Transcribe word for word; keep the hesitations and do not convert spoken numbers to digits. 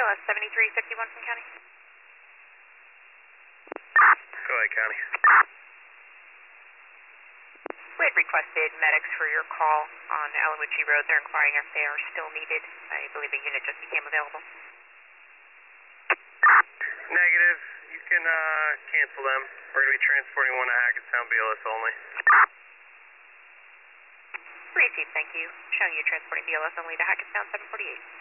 S seventy-three fifty-one from County. Go ahead, County. We had requested medics for your call on Alamucci Road. They're inquiring if they are still needed. I believe a unit just became available. Negative. You can uh, cancel them. We're going to be transporting one to Hackettstown B L S only. Received, thank you. Showing you transporting B L S only to Hackettstown seven forty-eight.